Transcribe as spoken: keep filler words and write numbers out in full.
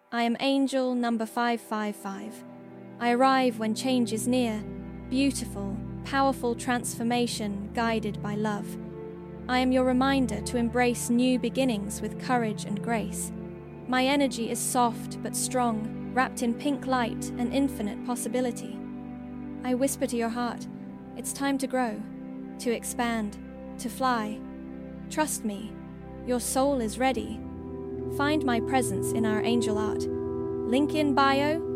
I am angel number five five five. I arrive when change is near, beautiful, powerful transformation guided by love. I am your reminder to embrace new beginnings with courage and grace. My energy is soft but strong, wrapped in pink light and infinite possibility. I whisper to your heart, it's time to grow, to expand, to fly. Trust me, your soul is ready. Find my presence in our angel art. Link in bio